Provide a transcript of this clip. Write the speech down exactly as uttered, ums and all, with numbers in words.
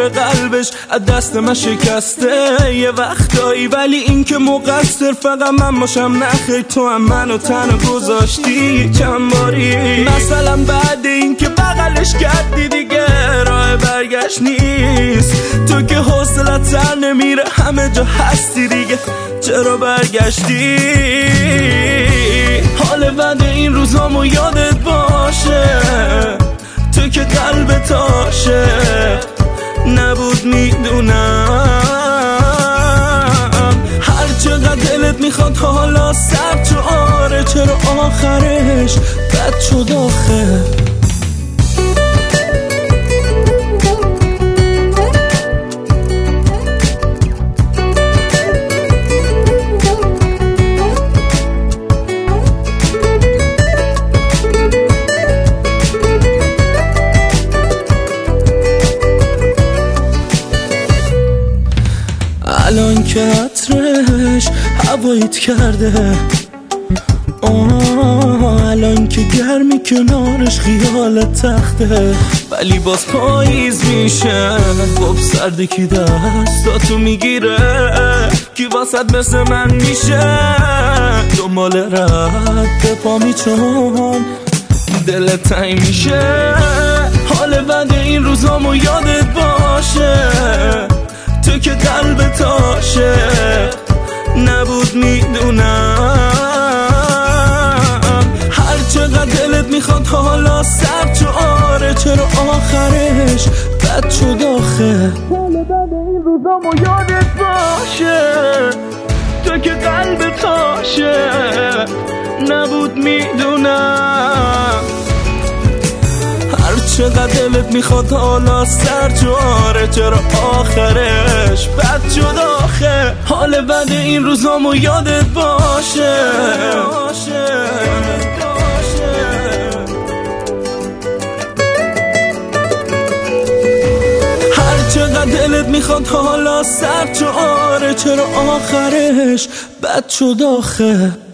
قلبش از دست من شکسته یه وقتایی، ولی این که مقصر فقط من باشم نخیر تو هم منو تنها گذاشتی چند باری. مثلا بعد این که بغلش کردی دیگه راه برگشت نیست، تو که حوصلت سر نمیره همه جا هستی دیگه چرا برگشتی؟ حال بعد این روزامو یادت باشه، تو که قلبت عاشق نبود میدونم، هر چقدر دلت میخواد حالا سر تو آره چرا آخرش بد شد آخه. الان که عطرش هوایت کرده، آه الان که گرمی کنارش خیالت تخته، ولی باز پاییز میشه خب سرده کی دستاتو میگیره، کی واسد مثل من میشه دنبال رد پامی چون دلت تنگ میشه. حال بعد این روزامو یادت باشه، تو که قلبت عاشق نبود میدونم، هر چقدر دلت میخواد حالا سر تو آره چرا آخرش بد شد آخه. حال بعد این روزامو یادت باشه، تو که قلبت عاشق نبود میدونم، هر چقدر دلت میخواد حالا سر تو آره چرا آخرش بد شد آخه. حال بعد این روزامو یادت باشه، هر چقدر دلت میخواد حالا سر تو آره چرا آخرش بد شد آخه.